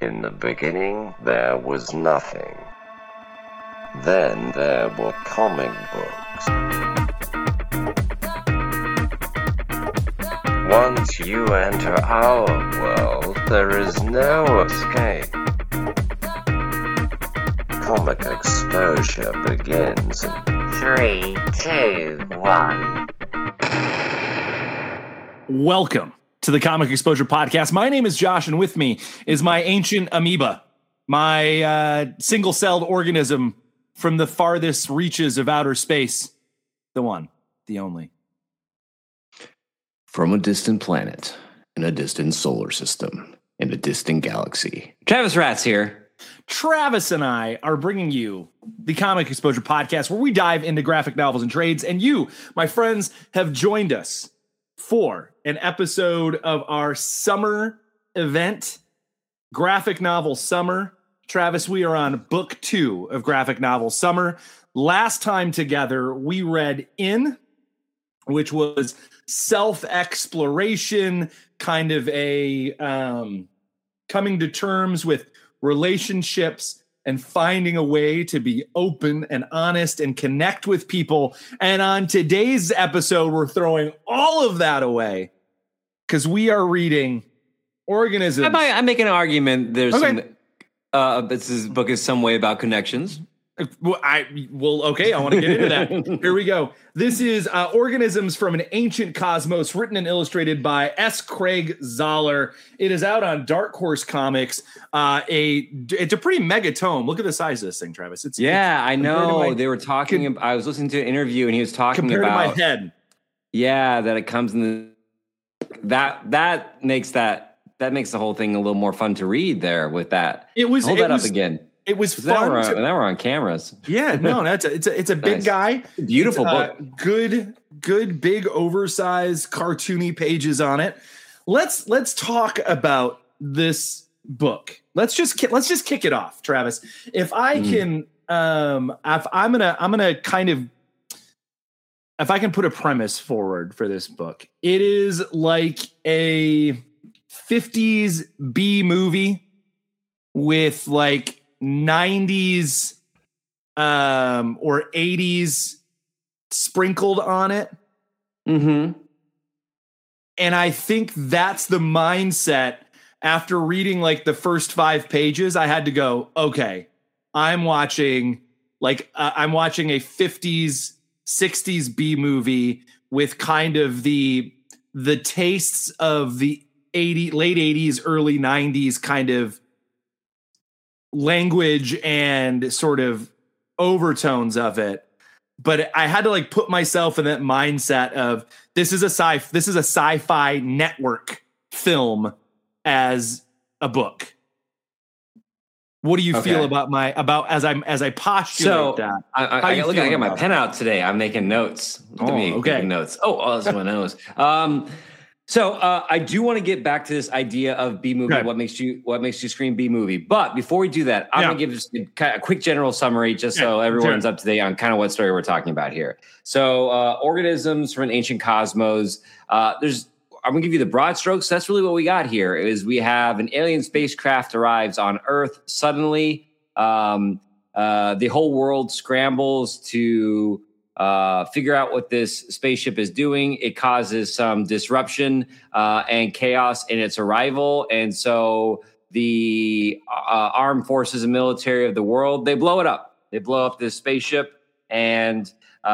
In the beginning, there was nothing. Then there were comic books. Once you enter our world, there is no escape. Comic exposure begins in 3, 2, 1. Welcome to the Comic Exposure Podcast. My name is Josh, and with me is my ancient amoeba, my single-celled organism from the farthest reaches of outer space. The one, the only. From a distant planet, in a distant solar system, in a distant galaxy. Travis Ratz here. Travis and I are bringing you the Comic Exposure Podcast, where we dive into graphic novels and trades, and you, my friends, have joined us for an episode of our summer event, Graphic Novel Summer. Travis, we are on book 2 of Graphic Novel Summer. Last time together, we read In, which was self-exploration, kind of a coming to terms with relationships and finding a way to be open and honest and connect with people. And on today's episode, we're throwing all of that away because we are reading Organisms. I make an argument. There's this book is some way about connections. Okay, I want to get into that. Here we go. This is Organisms from an Ancient Cosmos, written and illustrated by S. Craig Zahler. It is out on Dark Horse Comics. It's a pretty mega tome. Look at the size of this thing, Travis. I know. They were talking. I was listening to an interview, and he was talking compared about to my head. Yeah, that it comes in that makes the whole thing a little more fun to read. There with that, hold that up again. It was fun. Now we're on cameras. Yeah, no, it's a big guy. Beautiful book. Good, big, oversized, cartoony pages on it. Let's talk about this book. Let's just kick it off, Travis. If I can, if I can put a premise forward for this book, it is like a 50s B movie with like 90s or 80s sprinkled on it. Mm-hmm. And I think that's the mindset. After reading like the first 5 pages, I had to go, okay, I'm watching a 50s, 60s B movie with kind of the tastes of the late 80s, early 90s kind of language and sort of overtones of it. But I had to like put myself in that mindset of this is a sci-fi network film as a book. What do you feel about as I postulate that? I got my pen out today. I'm making notes. Making notes. This is my nose. So I do want to get back to this idea of B movie. Okay. What makes you scream B movie? But before we do that, I'm going to give just a quick general summary, just so everyone's up to date on kind of what story we're talking about here. So Organisms from an Ancient Cosmos. I'm going to give you the broad strokes. That's really what we got here. Is we have an alien spacecraft arrives on Earth suddenly. The whole world scrambles to figure out what this spaceship is doing. It causes some disruption and chaos in its arrival. And so the armed forces and military of the world, they blow it up. They blow up this spaceship and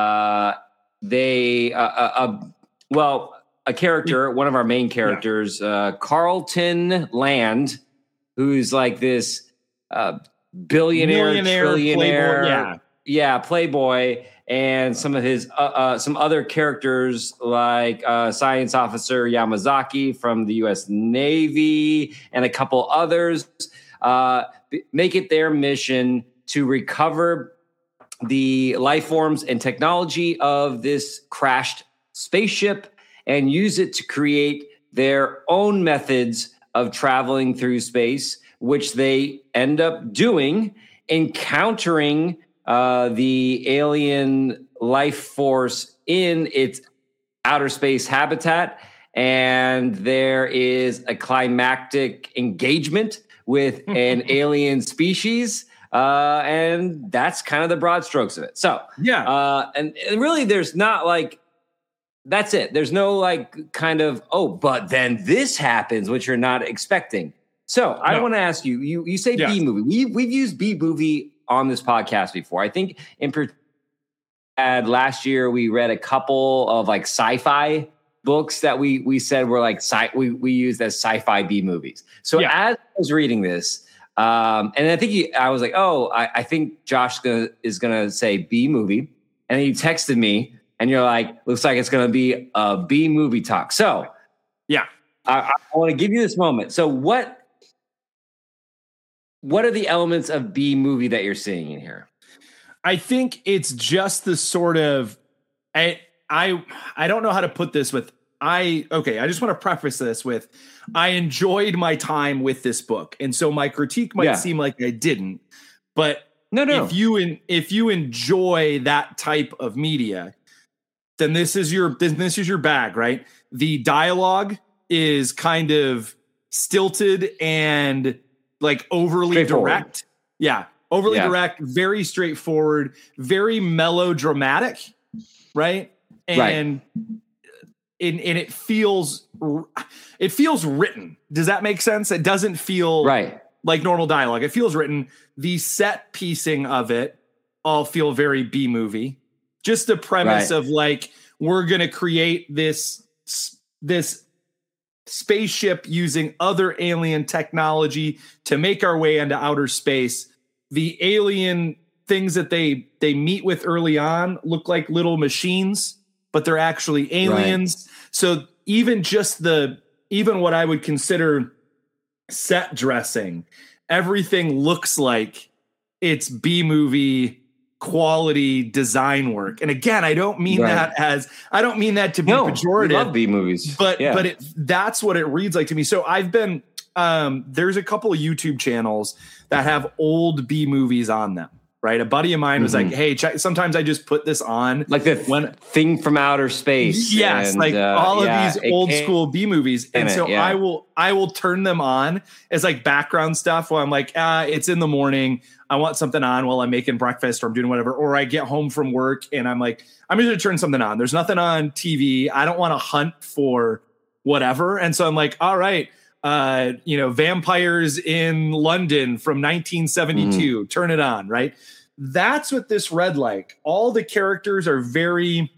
a character, one of our main characters, Carlton Land, who's like this billionaire, trillionaire, playboy, and some of his some other characters like Science Officer Yamazaki from the U.S. Navy and a couple others make it their mission to recover the life forms and technology of this crashed spaceship and use it to create their own methods of traveling through space, which they end up doing, encountering the alien life force in its outer space habitat. And there is a climactic engagement with an alien species. And that's kind of the broad strokes of it. So, and really there's not like, that's it. There's no like kind of, but then this happens, which you're not expecting. So I want to ask you, you say B movie. We've used B movie on this podcast before. I think last year we read a couple of like sci-fi books that we said were like we used as sci-fi B movies. So as I was reading this, and I think I was like, I think Josh is gonna say B movie, and then you texted me, and you're like, looks like it's gonna be a B movie talk. So I want to give you this moment. So what are the elements of B movie that you're seeing in here? I think it's just the sort of I don't know how to put this I just want to preface this with I enjoyed my time with this book. And so my critique might seem like I didn't, but no. If you enjoy that type of media, then this is your bag, right? The dialogue is kind of stilted and like overly direct. Yeah. Overly direct, very straightforward, very melodramatic, right? And it feels written. Does that make sense? It doesn't feel like normal dialogue. It feels written. The set piecing of it all feel very B movie. Just the premise of like, we're going to create this spaceship using other alien technology to make our way into outer space. The alien things that they meet with early on look like little machines, but they're actually aliens. Right. So even what I would consider set dressing, everything looks like it's B movie quality design work. And again, I don't mean that to be pejorative. I love B movies, but that's what it reads like to me. So I've been there's a couple of YouTube channels that have old B movies on them, right? A buddy of mine was like, hey, sometimes I just put this on. Like the Thing from Outer Space. Yes, and, all of these old school B movies. And so I will turn them on as like background stuff while I'm like, it's in the morning. I want something on while I'm making breakfast or I'm doing whatever. Or I get home from work and I'm like, I'm going to turn something on. There's nothing on TV. I don't want to hunt for whatever. And so I'm like, all right, vampires in London from 1972, turn it on, right? That's what this read like. All the characters are very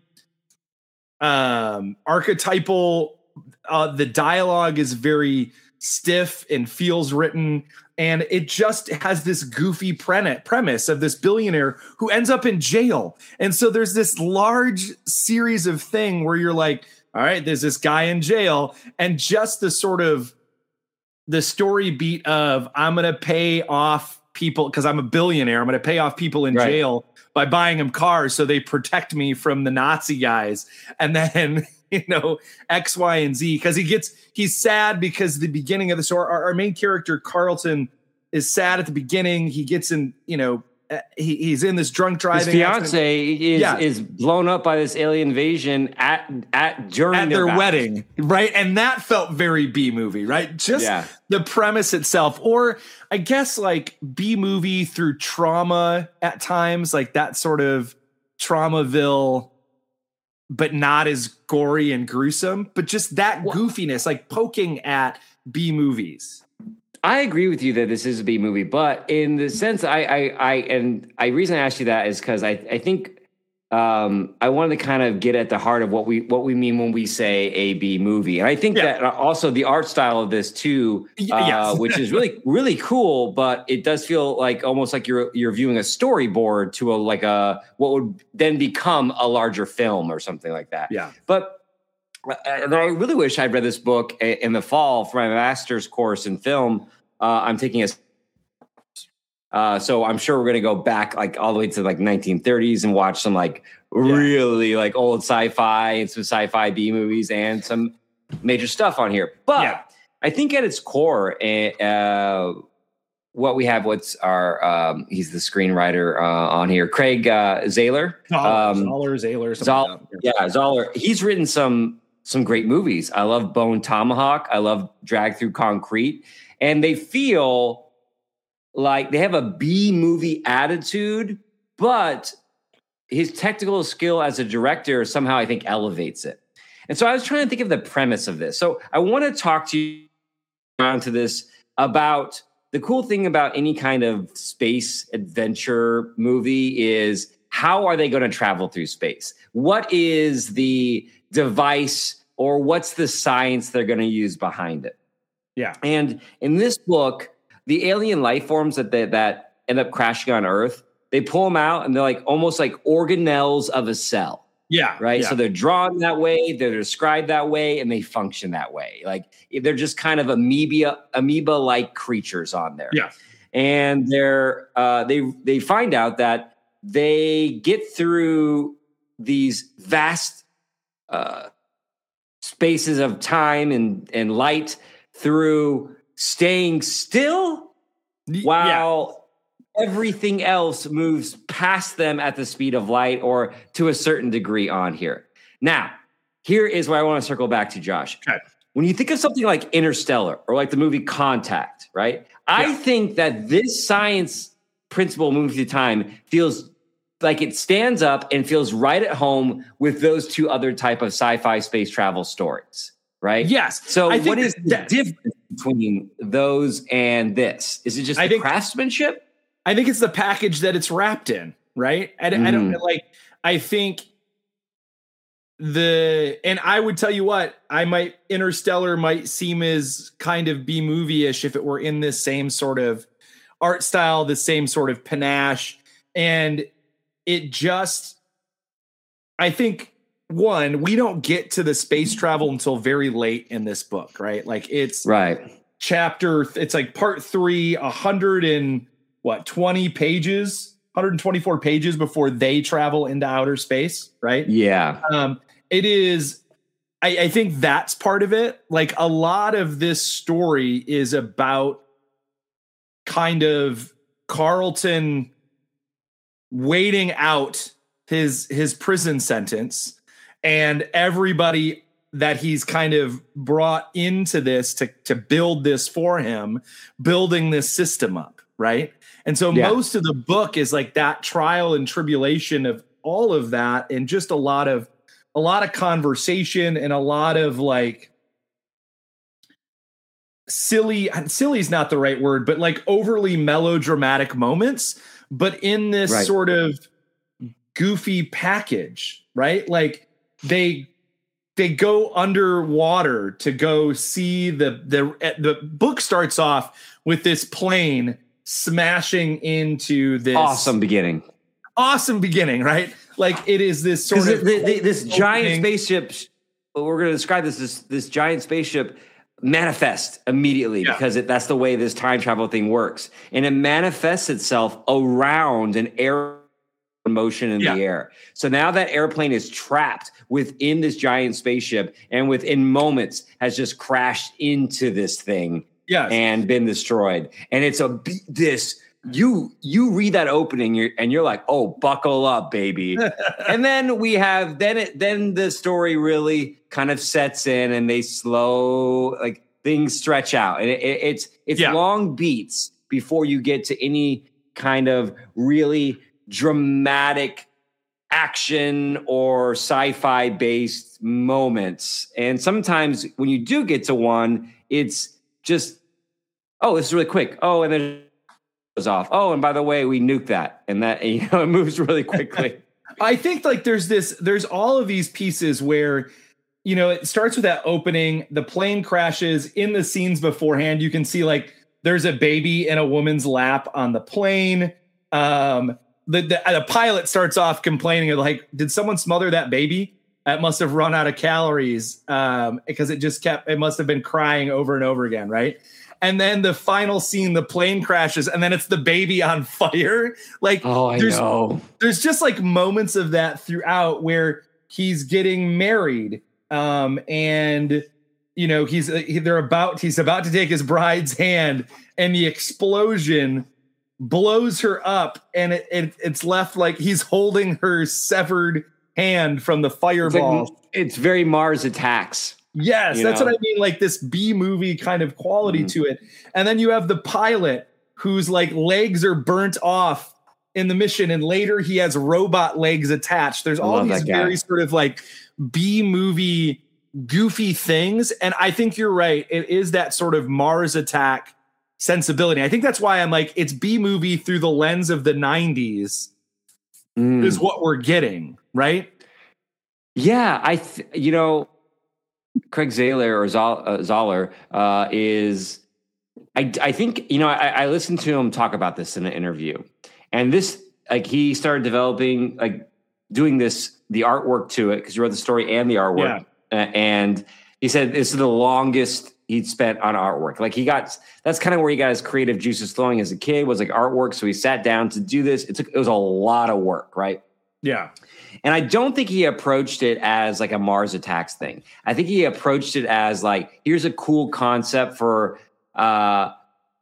archetypal. The dialogue is very stiff and feels written. And it just has this goofy premise of this billionaire who ends up in jail. And so there's this large series of thing where you're like, all right, there's this guy in jail. And just the sort of the story beat of I'm going to pay off people because I'm a billionaire. I'm going to pay off people in jail by buying them cars so they protect me from the Nazi guys. And then, X, Y, and Z, because he's sad because the beginning of the story, our main character, Carlton, is sad at the beginning. He gets in, he's in this drunk driving. His fiance is blown up by this alien invasion during their wedding, right? And that felt very B movie, right? Just the premise itself, or I guess like B movie through trauma at times, like that sort of Traumaville, but not as gory and gruesome, but just that goofiness, like poking at B movies. I agree with you that this is a B movie, but in the sense reason I asked you that is because I think I wanted to kind of get at the heart of what we mean when we say a B movie. And I think that also the art style of this too, which is really, really cool, but it does feel like almost like you're viewing a storyboard to what would then become a larger film or something like that. Yeah. But I really wish I'd read this book in the fall for my master's course in film. I'm taking so I'm sure we're going to go back like all the way to like 1930s and watch some like really like old sci-fi and some sci-fi B movies and some major stuff on here. But I think at its core, what we have, what's our, he's the screenwriter on here, Craig Zahler. Zahler. He's written some great movies. I love Bone Tomahawk. I love Drag Through Concrete. And they feel like they have a B movie attitude, but his technical skill as a director somehow I think elevates it. And so I was trying to think of the premise of this. So I want to talk to you around to this about the cool thing about any kind of space adventure movie is how are they going to travel through space? What is the device or what's the science they're going to use behind it? Yeah. And in this book, the alien life forms that end up crashing on Earth, they pull them out and they're like almost like organelles of a cell. Yeah. Right. Yeah. So they're drawn that way, they're described that way, and they function that way. Like they're just kind of amoeba-like creatures on there. Yeah. And they find out that they get through these vast spaces of time and light through staying still while everything else moves past them at the speed of light or to a certain degree on here. Now, here is where I want to circle back to, Josh. Okay. When you think of something like Interstellar or like the movie Contact, right? I think that this science principle moving through time feels like it stands up and feels right at home with those two other type of sci-fi space travel stories, right? Yes. So what is the difference between those and this? Is it just the craftsmanship? I think it's the package that it's wrapped in, right? I don't like, I think and I would tell you what, Interstellar might seem as kind of B movie-ish if it were in this same sort of art style, the same sort of panache. And it just, I think, one, we don't get to the space travel until very late in this book, right? Like it's it's like part 3, 120 pages, 124 pages before they travel into outer space, right? Yeah. It is, I think that's part of it. Like a lot of this story is about kind of Carlton waiting out his prison sentence and everybody that he's kind of brought into this to build this for him, building this system up, right? And so most of the book is like that trial and tribulation of all of that, and just a lot of conversation and a lot of like silly is not the right word, but like overly melodramatic moments, but in this sort of goofy package, right? Like they go underwater to go see the book starts off with this plane smashing into this awesome beginning, right? Like it is this sort of this giant spaceship. We're going to describe this giant spaceship manifest immediately because that's the way this time travel thing works, and it manifests itself around an air motion in the air. So now that airplane is trapped within this giant spaceship, and within moments has just crashed into this thing and been destroyed. And it's you read that opening and you're like, oh, buckle up, baby. And then we have then the story really kind of sets in, and they things stretch out, and it's long beats before you get to any kind of really dramatic action or sci-fi based moments. And sometimes when you do get to one, it's just, oh, this is really quick. Oh, and then it goes off. Oh, and by the way, we nuked that. And that, it moves really quickly. I think like there's all of these pieces where, it starts with that opening, the plane crashes. In the scenes beforehand, you can see like there's a baby in a woman's lap on the plane. The pilot starts off complaining of like, did someone smother that baby? That must have run out of calories because it must have been crying over and over again, right? And then the final scene, the plane crashes, and then it's the baby on fire. Like, I know. There's just like moments of that throughout where he's getting married, and he's about to take his bride's hand, and the explosion blows her up, and it's left like he's holding her severed hand from the fireball. It's very Mars Attacks. Yes, that's what I mean. Like this B movie kind of quality to it. And then you have the pilot whose like legs are burnt off in the mission, and later he has robot legs attached. There's all these very sort of like B-movie goofy things, and I think you're right. It is that sort of Mars Attack sensibility. I think that's why I'm like, it's B-movie through the lens of the 90s is what we're getting, right? Yeah, Craig Zahler or Zoller is, I think, I listened to him talk about this in an interview, and this, like, he started developing, like, doing the artwork to it, because he wrote the story and the artwork. Yeah. And he said this is the longest he'd spent on artwork. Like, that's kind of where he got his creative juices flowing as a kid, was like artwork. So he sat down to do this. It was a lot of work, right? Yeah. And I don't think he approached it as like a Mars Attacks thing. I think he approached it as like, here's a cool concept for a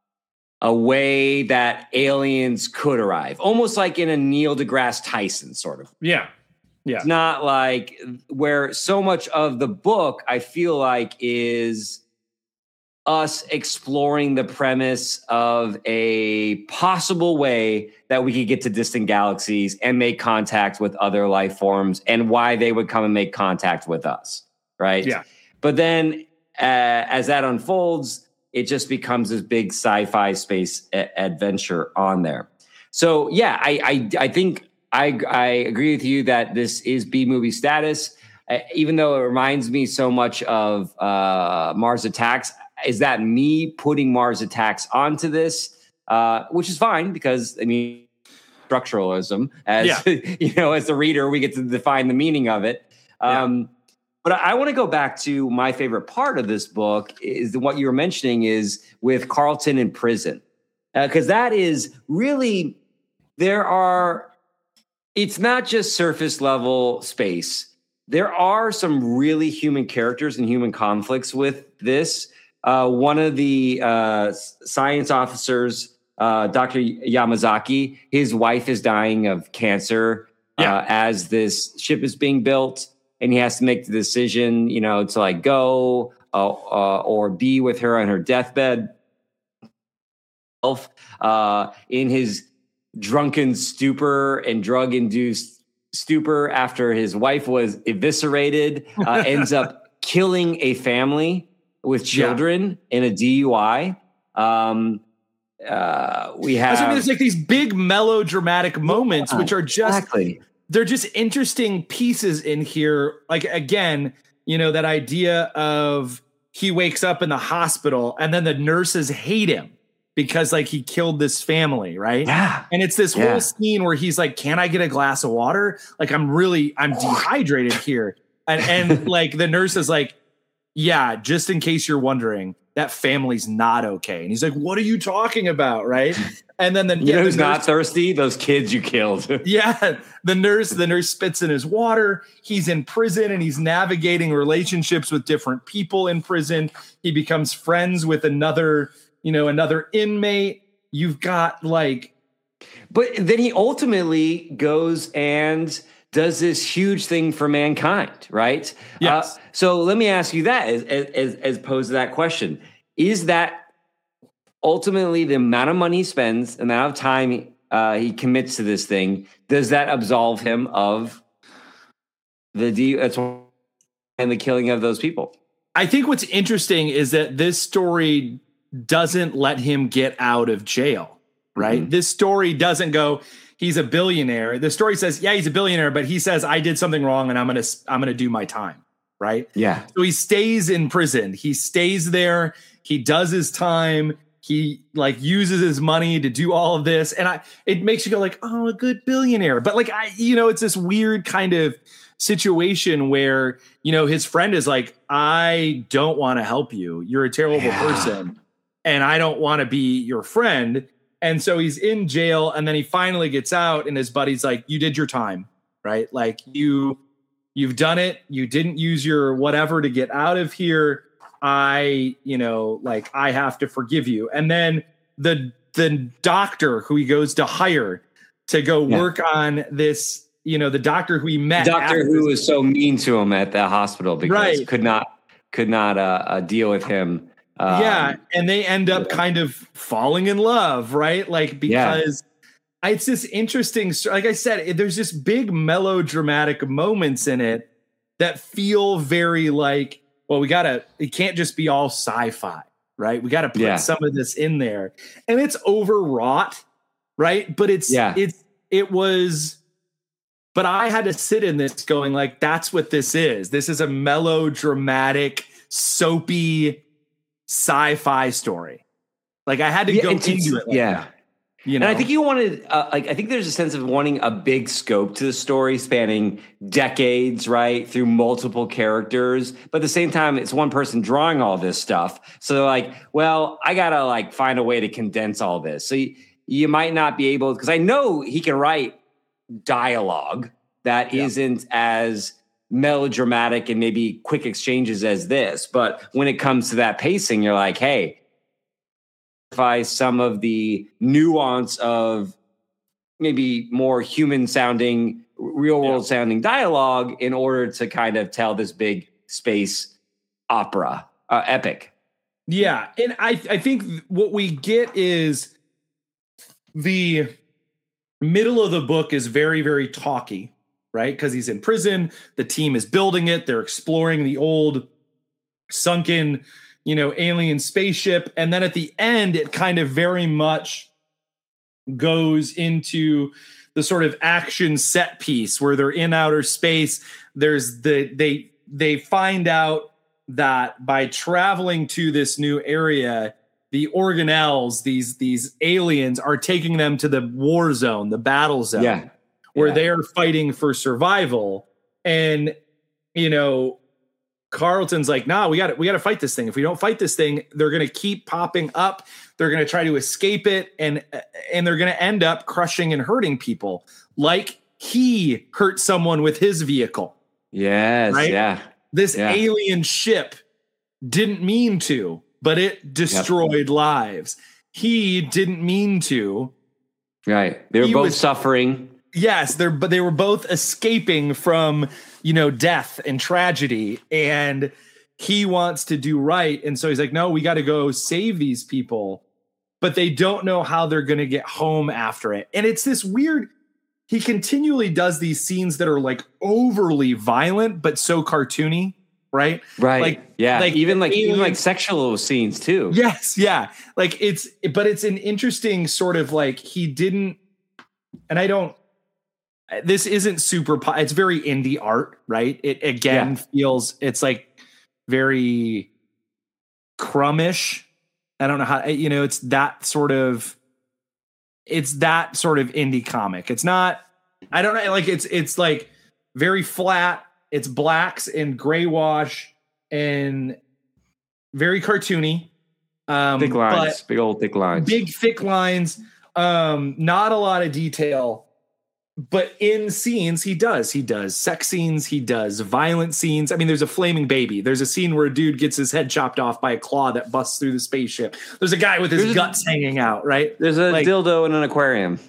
way that aliens could arrive, almost like in a Neil deGrasse Tyson sort of. Yeah. Yeah. It's not like where so much of the book, I feel like, is us exploring the premise of a possible way that we could get to distant galaxies and make contact with other life forms, and why they would come and make contact with us. Right. Yeah. But then as that unfolds, it just becomes this big sci-fi space adventure on there. So yeah, I think I agree with you that this is B-movie status, even though it reminds me so much of Mars Attacks. Is that me putting Mars Attacks onto this, which is fine, because I mean, structuralism, as as the reader, we get to define the meaning of it. But I want to go back to my favorite part of this book is what you were mentioning is with Carlton in prison, because that is really, it's not just surface level space. There are some really human characters and human conflicts with this. One of the science officers, Dr. Yamazaki, his wife is dying of cancer as this ship is being built, and he has to make the decision, to like go or be with her on her deathbed. In his drunken stupor and drug-induced stupor after his wife was eviscerated, ends up killing a family with children in a DUI. We have there's like these big melodramatic moments, which are just they're just interesting pieces in here. Like, again, that idea of he wakes up in the hospital and then the nurses hate him because like he killed this family, right? Yeah. And it's this whole scene where he's like, "Can I get a glass of water? Like I'm dehydrated here." And like the nurse is like, "Yeah, just in case you're wondering, that family's not okay." And he's like, "What are you talking about?" Right? And then who's not thirsty? Those kids you killed. The nurse spits in his water. He's in prison and he's navigating relationships with different people in prison. He becomes friends with another inmate. You've got like, but then he ultimately goes and does this huge thing for mankind, right? Yes. So let me ask you that as opposed to that question. Is that ultimately the amount of money he spends, the amount of time he commits to this thing, does that absolve him of and the killing of those people? I think what's interesting is that this story doesn't let him get out of jail, right? Mm-hmm. This story doesn't go, he's a billionaire. The story says, yeah, he's a billionaire, but he says, I did something wrong and I'm going to do my time. Right. Yeah. So he stays in prison. He stays there. He does his time. He like uses his money to do all of this. And it makes you go like, oh, a good billionaire. But like, it's this weird kind of situation where, his friend is like, I don't want to help you. You're a terrible person. And I don't want to be your friend. And so he's in jail, and then he finally gets out, and his buddy's like, you did your time, right? Like you've done it. You didn't use your whatever to get out of here. I have to forgive you. And then the doctor who he goes to hire to go work on this, the doctor who he met. The doctor who was so mean to him at the hospital because could not deal with him And they end up kind of falling in love, right? Like, because it's this interesting, like I said, there's this big melodramatic moments in it that feel very like, well, it can't just be all sci-fi, right? We got to put some of this in there, and it's overwrought, right? But but I had to sit in this going like, that's what this is. This is a melodramatic, soapy sci-fi story. Like, I had to go into it. Like that, you know? And I think you wanted, I think there's a sense of wanting a big scope to the story spanning decades, right? Through multiple characters. But at the same time, it's one person drawing all this stuff. So they're like, well, I got to like find a way to condense all this. So you might not be able, because I know he can write dialogue that isn't as melodramatic and maybe quick exchanges as this, but when it comes to that pacing, you're like, hey, some of the nuance of maybe more human sounding, real world sounding dialogue in order to kind of tell this big space opera epic. Yeah, and I think what we get is the middle of the book is very, very talky, right? Because he's in prison. The team is building it. They're exploring the old sunken, alien spaceship. And then at the end, it kind of very much goes into the sort of action set piece where they're in outer space. There's they find out that by traveling to this new area, the organelles, these aliens, are taking them to the war zone, the battle zone, where they're fighting for survival. And, Carlton's like, nah, we got to fight this thing. If we don't fight this thing, they're going to keep popping up. They're going to try to escape it. And they're going to end up crushing and hurting people like he hurt someone with his vehicle. Yes. Right? Yeah. This alien ship didn't mean to, but it destroyed lives. He didn't mean to. Right. They were both suffering. Yes, but they were both escaping from, death and tragedy, and he wants to do right. And so he's like, no, we got to go save these people, but they don't know how they're going to get home after it. And it's this weird, he continually does these scenes that are like overly violent, but so cartoony. Right. Like even sexual scenes too. Yes. Yeah. Like it's an interesting sort of like this isn't super, it's very indie art, right? It again feels, it's like very Crumbish. I don't know how, it's that sort of indie comic. It's not, I don't know. Like it's like very flat. It's blacks and gray wash and very cartoony. Thick lines, big old thick lines. Big thick lines. Not a lot of detail. But in scenes, he does sex scenes. He does violent scenes. I mean, there's a flaming baby. There's a scene where a dude gets his head chopped off by a claw that busts through the spaceship. There's a guy with his guts hanging out, right? There's a dildo in an aquarium.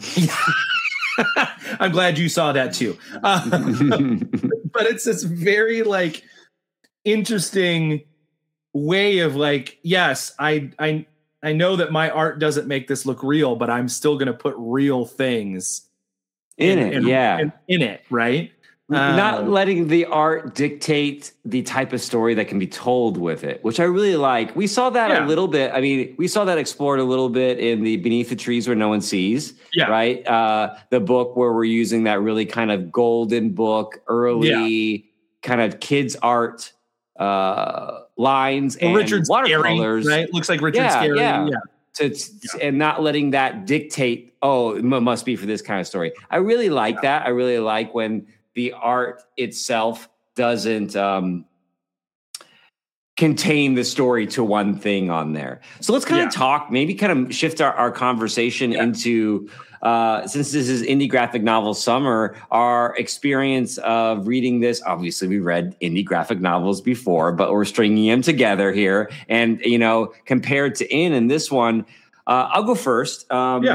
I'm glad you saw that too. But it's this very like interesting way of like, yes, I know that my art doesn't make this look real, but I'm still going to put real things in it, right? Not letting the art dictate the type of story that can be told with it, which I really like. We saw that a little bit. I mean, we saw that explored a little bit in the Beneath the Trees Where No One Sees, right? The book where we're using that really kind of golden book, early kind of kids art lines and Richard watercolors. Scary, right? Looks like Richard Scary. Yeah. And not letting that dictate, it must be for this kind of story. I really like that. I really like when the art itself doesn't contain the story to one thing on there. So let's kind of talk, maybe kind of shift our conversation into, since this is indie graphic novel summer, our experience of reading this. Obviously, we read indie graphic novels before, but we're stringing them together here. And, compared to In this one, I'll go first.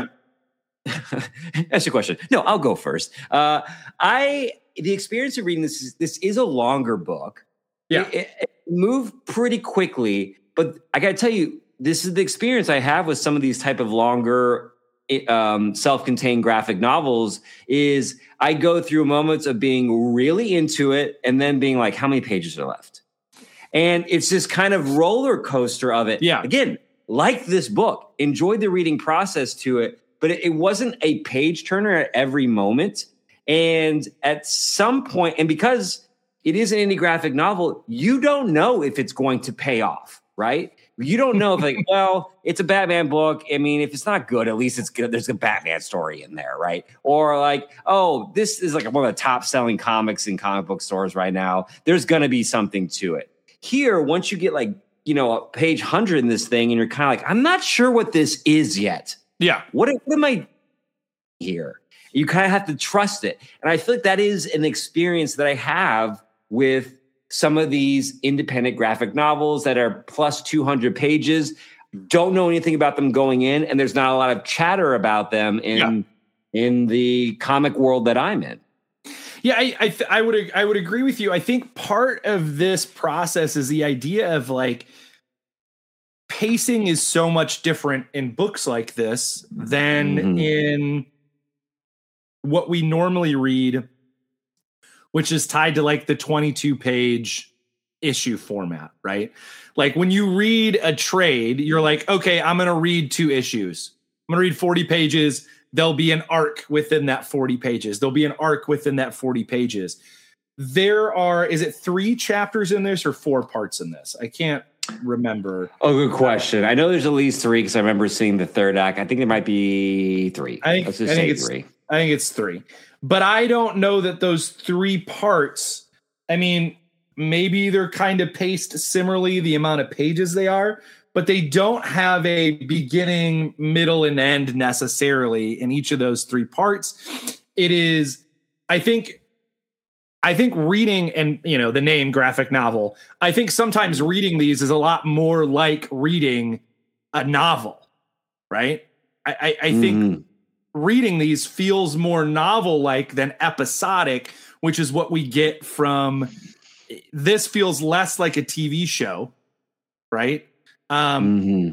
That's your question. No, I'll go first. The experience of reading this is a longer book. Yeah. It moved pretty quickly, But I got to tell you, this is the experience I have with some of these type of longer self-contained graphic novels is I go through moments of being really into it and then being like, how many pages are left? And it's this kind of roller coaster of it. Yeah. Again, like this book, enjoyed the reading process to it, but it wasn't a page turner at every moment. And at some point, and because it is an indie graphic novel, you don't know if it's going to pay off, right? You don't know if, like, well, it's a Batman book. I mean, if it's not good, at least it's good. There's a Batman story in there, right? Or like, oh, this is like one of the top selling comics in comic book stores right now. There's going to be something to it. Here, once you get like, a page 100 in this thing, and you're kind of like, I'm not sure what this is yet. Yeah. What am I here? You kind of have to trust it. And I feel like that is an experience that I have with some of these independent graphic novels that are plus 200 pages. Don't know anything about them going in, and there's not a lot of chatter about them in the comic world that I'm in. Yeah, I would agree with you. I think part of this process is the idea of like pacing is so much different in books like this than in what we normally read, which is tied to like the 22-page issue format, right? Like when you read a trade, you're like, okay, I'm going to read 2 issues. I'm going to read 40 pages. There'll be an arc within that 40 pages. There'll be an arc within that 40 pages. There are, is it 3 chapters in this or 4 parts in this? I can't remember. Oh, good question. I know there's at least 3 because I remember seeing the 3rd act. I think there might be 3. Let's just say 3. I think it's 3. But I don't know that those 3 parts, I mean, maybe they're kind of paced similarly, the amount of pages they are, but they don't have a beginning, middle, and end necessarily in each of those 3 parts. It is, I think reading, and the name graphic novel, I think sometimes reading these is a lot more like reading a novel, right? I think reading these feels more novel-like than episodic, which is what we get from this. Feels less like a TV show, right? And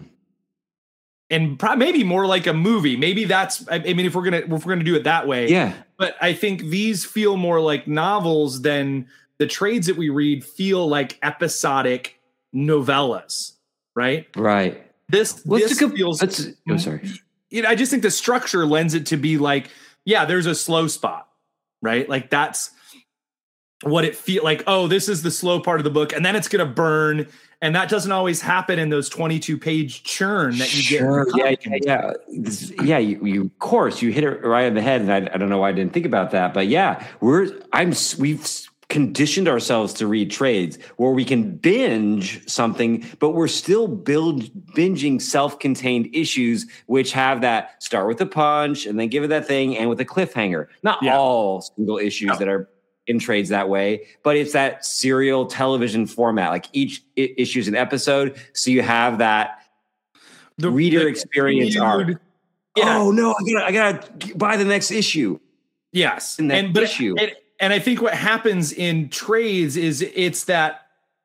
maybe more like a movie. Maybe that's, I mean, if we're gonna do it that way, yeah. But I think these feel more like novels than the trades that we read feel like episodic novellas, right? Right. This feels. I'm sorry. I just think the structure lends it to be like, yeah, there's a slow spot, right? Like that's what it feels like. Oh, this is the slow part of the book, and then it's going to burn. And that doesn't always happen in those 22-page churn that you get. Yeah. You of course you hit it right on the head, and I don't know why I didn't think about that, but yeah, we've conditioned ourselves to read trades where we can binge something, but we're still binging self-contained issues, which have that start with a punch and then give it that thing and with a cliffhanger. Not all single issues that are in trades that way, but it's that serial television format. Like each issue is an episode, so you have that the reader experience arc. Yeah. Oh no, I gotta buy the next issue. Yes, issue. And I think what happens in trades is it's that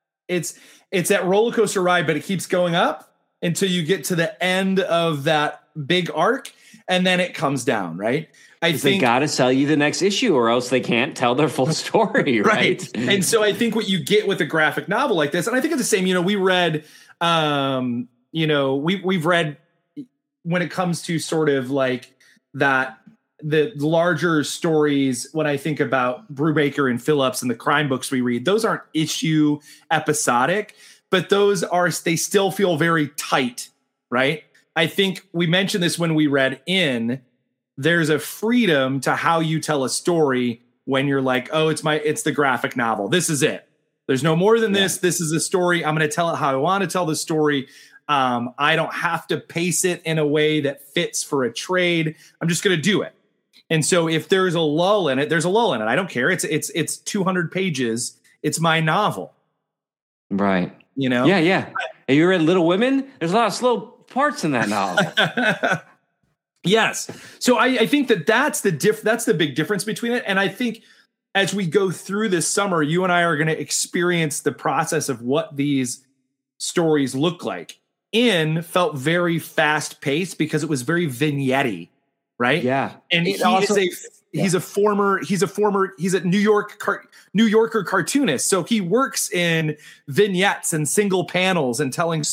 roller coaster ride, but it keeps going up until you get to the end of that big arc, and then it comes down, right? I think they got to sell you the next issue, or else they can't tell their full story, right? And so I think what you get with a graphic novel like this, and I think it's the same. We read, we've read when it comes to sort of like that, the larger stories. When I think about Brubaker and Phillips and the crime books we read, those aren't issue episodic, but they still feel very tight, right? I think we mentioned this when we read there's a freedom to how you tell a story when you're like, oh, it's the graphic novel. This is it. There's no more than this. This is a story. I'm going to tell it how I want to tell the story. I don't have to pace it in a way that fits for a trade. I'm just going to do it. And so if there's a lull in it, there's a lull in it. I don't care. It's 200 pages. It's my novel. Right. Yeah. Have you read Little Women? There's a lot of slow parts in that novel. Yes. So I think that's the big difference between it. And I think as we go through this summer, you and I are going to experience the process of what these stories look like. In felt very fast paced because it was very vignette-y, right? Yeah. And he's a New Yorker cartoonist. So he works in vignettes and single panels and telling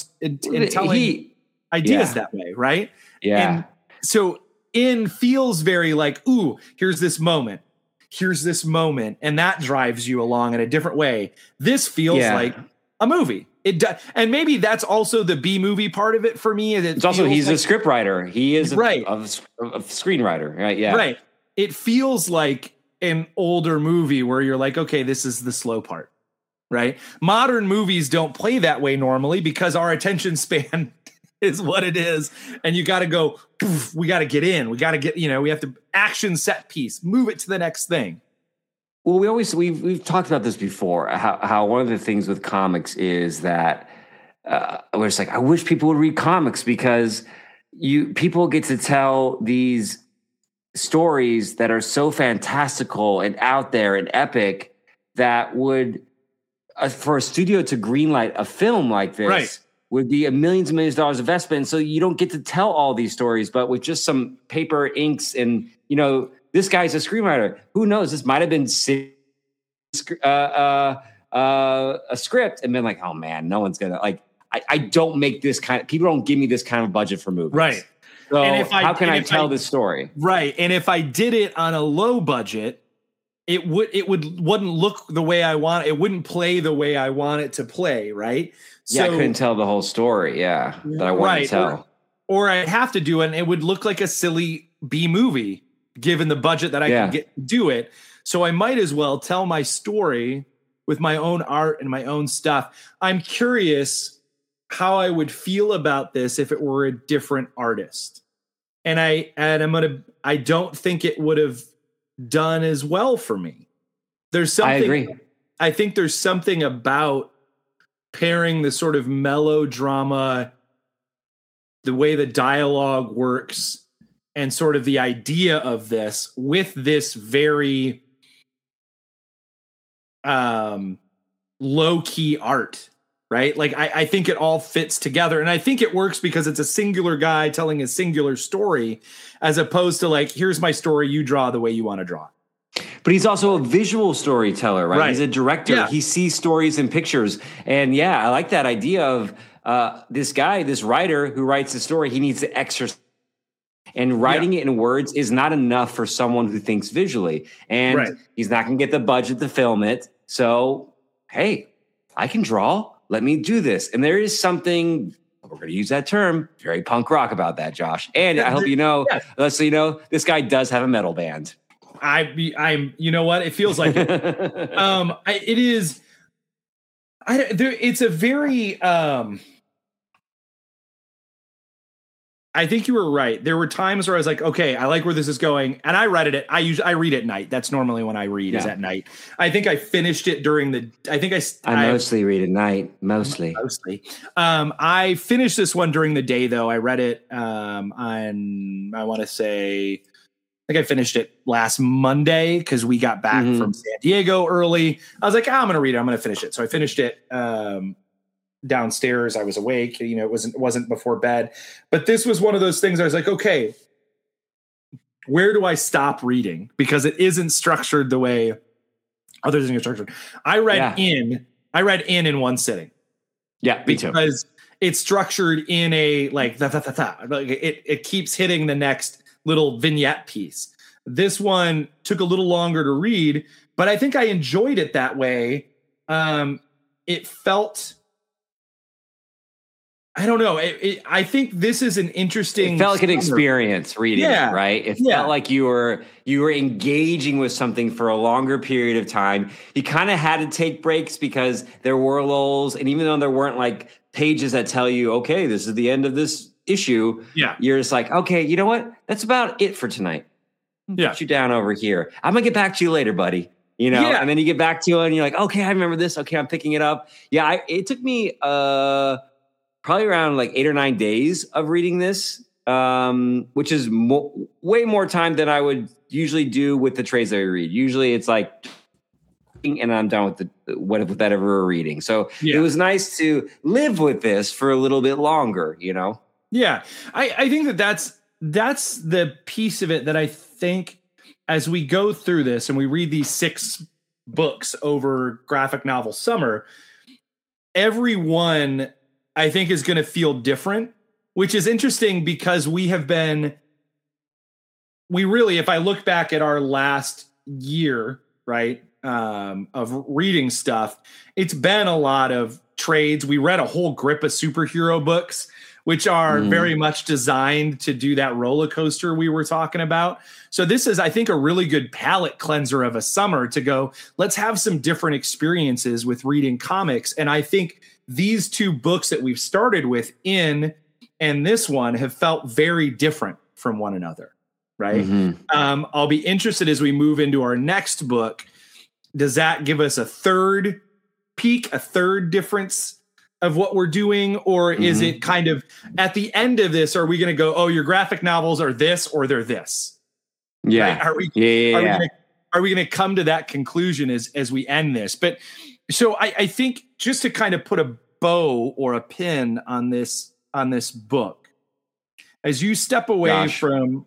ideas that way, right? Yeah. And so In feels very like, ooh, here's this moment, and that drives you along in a different way. This feels like a movie. It does, and maybe that's also the B movie part of it for me. It's also he's a script writer. He is a screenwriter, right? Yeah, right. It feels like an older movie where you're like, okay, this is the slow part, right? Modern movies don't play that way normally because our attention span is what it is, and you got to go. Poof, we got to get in. We got to get. We have to action set piece, move it to the next thing. Well, we've talked about this before. How one of the things with comics is that we're just like, I wish people would read comics because people get to tell these stories that are so fantastical and out there and epic that would for a studio to greenlight a film like this would be millions and millions of dollars investment. So you don't get to tell all these stories, but with just some paper, inks, and this guy's a screenwriter. Who knows? This might have been a script and been like, oh man, no one's gonna like. I don't make this kind of. People don't give me this kind of budget for movies, right? So how can I tell this story? Right, and if I did it on a low budget, it wouldn't look the way I want. It wouldn't play the way I want it to play, right? So, I couldn't tell the whole story. Yeah, that I wanted to tell. Or I'd have to do it, and it would look like a silly B movie. Given the budget that I can get to do it. So I might as well tell my story with my own art and my own stuff. I'm curious how I would feel about this if it were a different artist. And I don't think it would have done as well for me. There's something, I agree. I think there's something about pairing the sort of melodrama, the way the dialogue works, and sort of the idea of this with this very low-key art, right? Like, I think it all fits together. And I think it works because it's a singular guy telling a singular story, as opposed to like, here's my story, you draw the way you want to draw. But he's also a visual storyteller, right? He's a director. Yeah. He sees stories and pictures. And I like that idea of this guy, this writer who writes the story, he needs to exercise. And writing it in words is not enough for someone who thinks visually. And he's not going to get the budget to film it. So, hey, I can draw. Let me do this. And there is something, we're going to use that term, very punk rock about that, Josh. And I hope you know, so you know, this guy does have a metal band. I'm you know what? It feels like it. It is. It's a very. I think you were right. There were times where I was like, okay, I like where this is going. And I read it. I read at night. That's normally when I read is at night. I think I finished it during the, I mostly read at night. Mostly. I finished this one during the day though. I read it on, I want to say, I think I finished it last Monday because we got back from San Diego early. I was like, I'm going to read it. I'm going to finish it. So I finished it, downstairs. I was awake, it wasn't before bed, but this was one of those things I was like, okay, where do I stop reading? Because it isn't structured the way other things are structured. I read in one sitting. Yeah, me too. Because it's structured in a like it keeps hitting the next little vignette piece. This one took a little longer to read, but I think I enjoyed it that way. It felt, I don't know. I think this is an interesting. It felt like an experience reading it, right? It felt like you were engaging with something for a longer period of time. You kind of had to take breaks because there were lulls, and even though there weren't like pages that tell you, okay, this is the end of this issue. Yeah, you're just like, okay, you know what? That's about it for tonight. Put you down over here. I'm gonna get back to you later, buddy. And then you get back to it, and you're like, okay, I remember this. Okay, I'm picking it up. Yeah, it took me probably around like 8 or 9 days of reading this, which is way more time than I would usually do with the trades that I read. Usually it's like and I'm done with whatever we're reading. So it was nice to live with this for a little bit longer, you know? Yeah. I think that's the piece of it that I think as we go through this and we read these 6 books over Graphic Novel Summer, every one I think is going to feel different, which is interesting because we really, if I look back at our last year, right, of reading stuff, it's been a lot of trades. We read a whole grip of superhero books, which are very much designed to do that roller coaster we were talking about. So this is, I think, a really good palate cleanser of a summer to go, let's have some different experiences with reading comics. And I think these 2 books that we've started with and this one have felt very different from one another, right? I'll be interested as we move into our next book. Does that give us a third peak, a third difference of what we're doing? Or is it kind of at the end of this, are we going to go, oh, your graphic novels are this or they're this? Yeah. Right? Are we going to come to that conclusion as we end this? But so I think just to kind of put a bow or a pin on this book, as you step away from,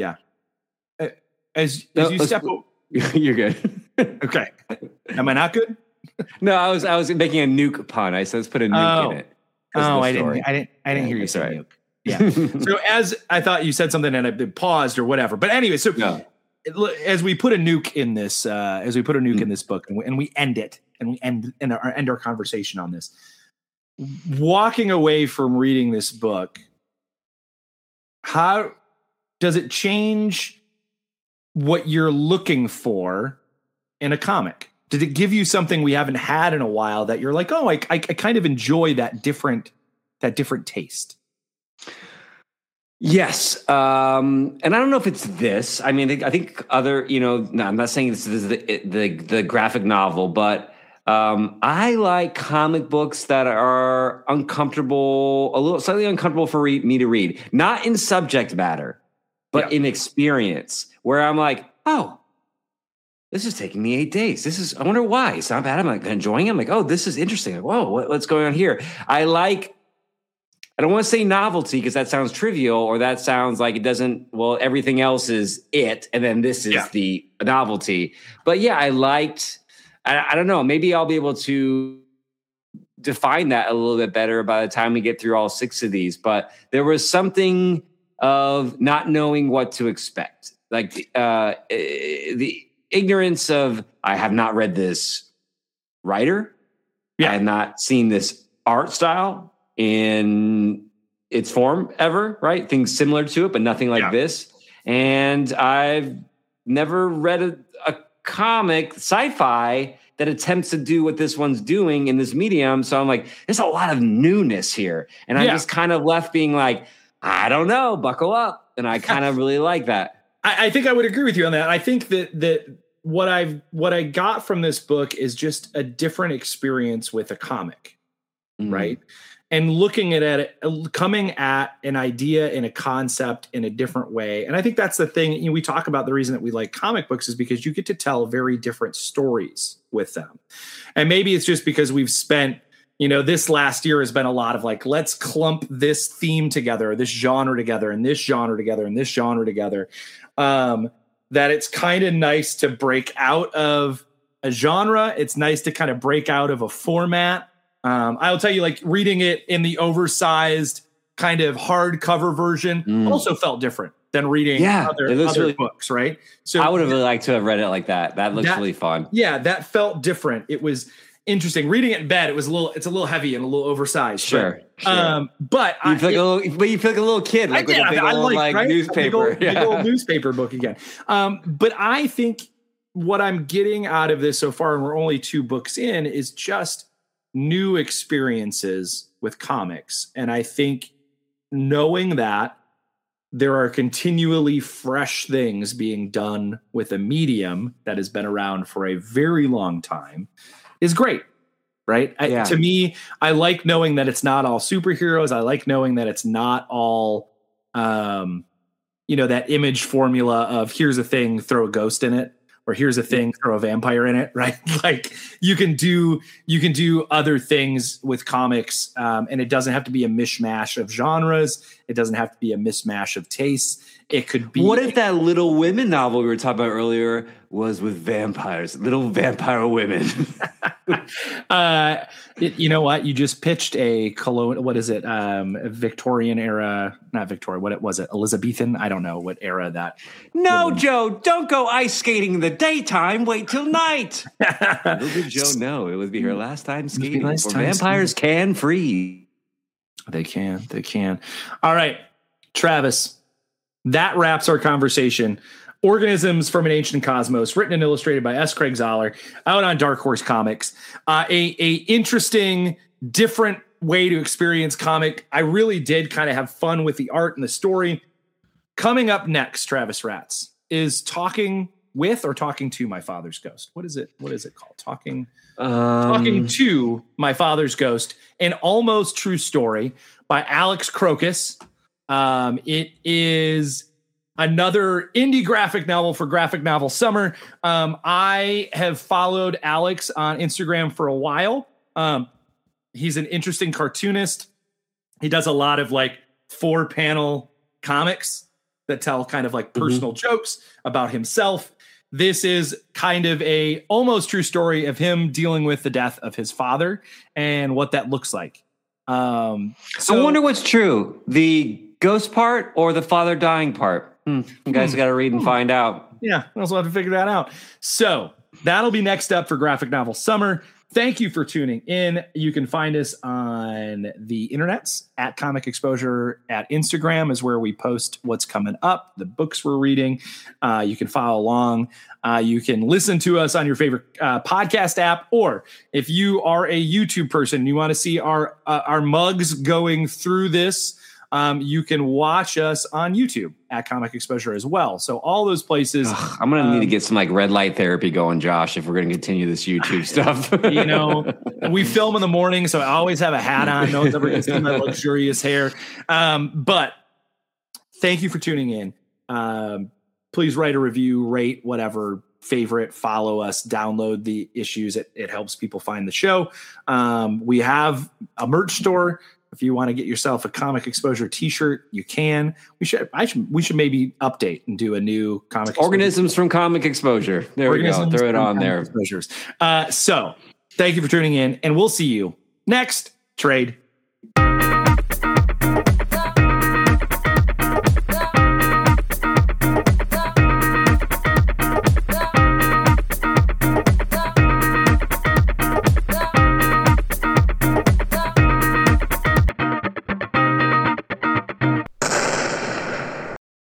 as you step, you're good. Okay. Am I not good? No, I was making a nuke pun. I said let's put a nuke in it. I didn't hear you say nuke. Yeah. So as I thought you said something and I paused or whatever. But anyway, so as we put a nuke in this, in this book, and we end it, and we end our conversation on this, walking away from reading this book, how does it change what you're looking for in a comic? Did it give you something we haven't had in a while that you're like, oh, I kind of enjoy that different taste? Yes. And I don't know if it's this. I mean, I think other, no, I'm not saying this is the graphic novel, but I like comic books that are slightly uncomfortable for me to read, not in subject matter, but in experience, where I'm like, oh, this is taking me 8 days. I wonder why. It's not bad. I'm like enjoying it. I'm like, oh, this is interesting. Like, whoa, what's going on here? I don't want to say novelty because that sounds trivial or that sounds like it doesn't, everything else is it. And then this is the novelty. But yeah, I don't know, maybe I'll be able to define that a little bit better by the time we get through all 6 of these. But there was something of not knowing what to expect. Like the ignorance of, I have not read this writer. I have not seen this art style in its form ever, right? Things similar to it, but nothing like this. And I've never read a comic, sci-fi, that attempts to do what this one's doing in this medium. So I'm like, there's a lot of newness here. And I'm just kind of left being like, I don't know, buckle up. And I kind of really like that. I think I would agree with you on that. I think that what I got from this book is just a different experience with a comic, right? And looking at it, coming at an idea and a concept in a different way. And I think that's the thing. We talk about the reason that we like comic books is because you get to tell very different stories with them. And maybe it's just because we've spent, this last year has been a lot of like, let's clump this theme together, this genre together, and this genre together, and this genre together. That it's kind of nice to break out of a genre. It's nice to kind of break out of a format. I'll tell you, like reading it in the oversized kind of hardcover version also felt different than reading other books, right? So I would have really liked to have read it like that. That looks really fun. Yeah, that felt different. It was interesting. Reading it in bed, it's a little heavy and a little oversized. Sure. But you feel like a little kid, like with a big old newspaper. Big old newspaper book again. But I think what I'm getting out of this so far, and we're only 2 books in, is just new experiences with comics. And I think knowing that there are continually fresh things being done with a medium that has been around for a very long time is great, right? To me, I like knowing that it's not all superheroes. I like knowing that it's not all, that image formula of here's a thing, throw a ghost in it. or here's a thing, throw a vampire in it, right? Like you can do other things with comics, and it doesn't have to be a mishmash of genres. It doesn't have to be a mismatch of tastes. It could be. What if that Little Women novel we were talking about earlier was with vampires, little vampire women? You know what? You just pitched a colonial. What is it? Victorian era? Not Victorian. What was it? Elizabethan? I don't know what era that. No, Joe, don't go ice skating in the daytime. Wait till night. Little did Joe know it would be her last time skating. Vampires can freeze. They can. All right, Travis. That wraps our conversation. Organisms from an Ancient Cosmos, written and illustrated by S. Craig Zahler, out on Dark Horse Comics. A interesting, different way to experience comic. I really did kind of have fun with the art and the story. Coming up next, Travis Ratz, is talking with or talking to my father's ghost. What is it called? Talking to my father's ghost, an almost true story by Alex Crocus. It is another indie graphic novel for Graphic Novel Summer. I have followed Alex on Instagram for a while. He's an interesting cartoonist. He does a lot of like 4-panel comics that tell kind of like personal jokes about himself. This is kind of a almost true story of him dealing with the death of his father and what that looks like. I wonder what's true, the ghost part or the father dying part. You guys got to read and find out. Yeah, we also have to figure that out. So that'll be next up for Graphic Novel Summer. Thank you for tuning in. You can find us on the internets at Comic Exposure. At Instagram is where we post what's coming up, the books we're reading. You can follow along. You can listen to us on your favorite podcast app, or if you are a YouTube person and you want to see our mugs going through this, you can watch us on YouTube at Comic Exposure as well. So all those places. I'm going to need to get some like red light therapy going, Josh, if we're going to continue this YouTube stuff. You know, we film in the morning, so I always have a hat on. No one's ever going to see my luxurious hair. But thank you for tuning in. Please write a review, rate, whatever, favorite, follow us, download the issues. It helps people find the show. We have a merch store. If you want to get yourself a Comic Exposure t-shirt, you can. We should maybe update and do a new Comic Organisms from Comic Exposure. There we go. Throw it on there. So thank you for tuning in, and we'll see you next trade.